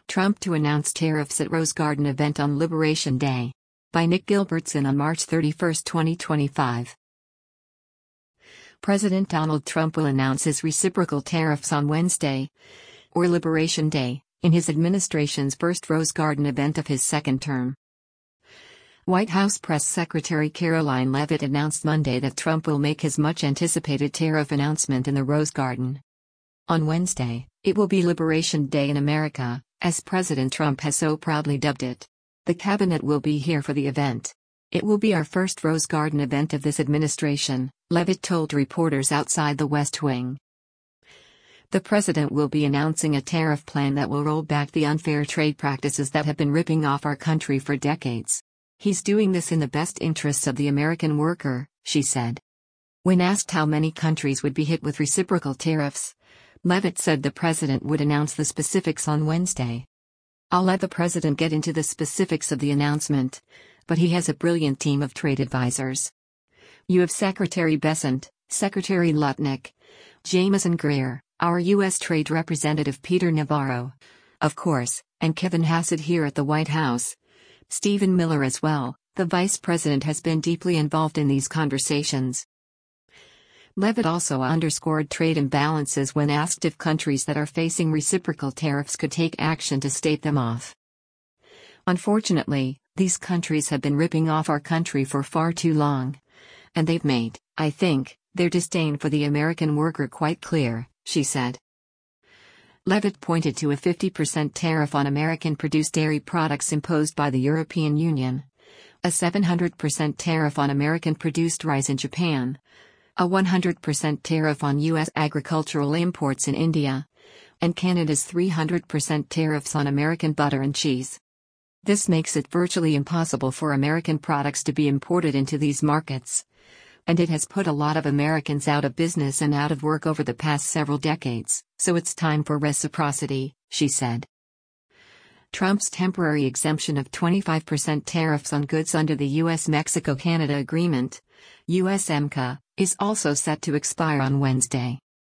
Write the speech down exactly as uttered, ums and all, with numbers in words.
Trump to announce tariffs at Rose Garden event on Liberation Day. By Nick Gilbertson on March thirty-first, twenty twenty-five. President Donald Trump will announce his reciprocal tariffs on Wednesday, or Liberation Day, in his administration's first Rose Garden event of his second term. White House Press Secretary Karoline Leavitt announced Monday that Trump will make his much-anticipated tariff announcement in the Rose Garden. On Wednesday, it will be Liberation Day in America, as President Trump has so proudly dubbed it. The cabinet will be here for the event. It will be our first Rose Garden event of this administration, Leavitt told reporters outside the West Wing. The president will be announcing a tariff plan that will roll back the unfair trade practices that have been ripping off our country for decades. He's doing this in the best interests of the American worker, she said. When asked how many countries would be hit with reciprocal tariffs, Leavitt said the president would announce the specifics on Wednesday. I'll let the president get into the specifics of the announcement, but he has a brilliant team of trade advisors. You have Secretary Bessent, Secretary Lutnick, Jamieson Greer, our U S Trade Representative Peter Navarro, of course, and Kevin Hassett here at the White House. Stephen Miller as well. The vice president has been deeply involved in these conversations. Leavitt also underscored trade imbalances when asked if countries that are facing reciprocal tariffs could take action to stave them off. Unfortunately, these countries have been ripping off our country for far too long. And they've made, I think, their disdain for the American worker quite clear, she said. Leavitt pointed to a fifty percent tariff on American-produced dairy products imposed by the European Union, a seven hundred percent tariff on American-produced rice in Japan, a one hundred percent tariff on U S agricultural imports in India, and Canada's three hundred percent tariffs on American butter and cheese. This makes it virtually impossible for American products to be imported into these markets, and it has put a lot of Americans out of business and out of work over the past several decades, so it's time for reciprocity, she said. Trump's temporary exemption of twenty-five percent tariffs on goods under the U S Mexico-Canada Agreement, U S M C A, is also set to expire on Wednesday.